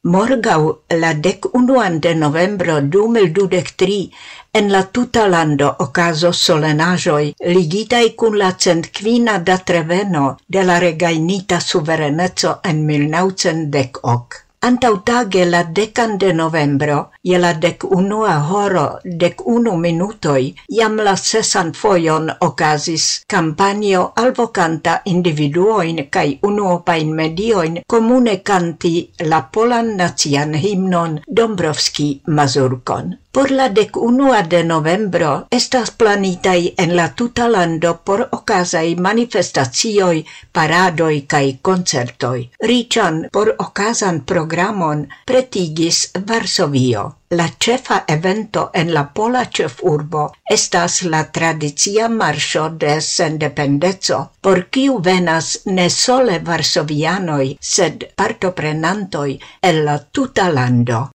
Morgaŭ la 11 de novembro 2023 en la tuta lando okazos solenaĵoj ligitaj kun la 105. datreveno de la regajnita suvereneco en 1910. Antaŭtage la 10 de novembro, je la 11 horo 11 minutoj, jam la 6. fojon okazis kampanjo alvokanta individuojn kaj unuopajn mediojn komune kanti la polan nacian himnon Dąbrowski-Mazurkon. Por la 11 de novembro estas planitaj en la tuta lando por okazaj manifestacioj, paradoj kaj koncertoj. Riĉan por okazan programon pretigis Varsovio. La ĉefa evento en la pola ĉefurbo estas la tradicia marŝo de sendependeco, por kiu venas ne sole varsovianoj, sed partoprenantoj el la tuta lando.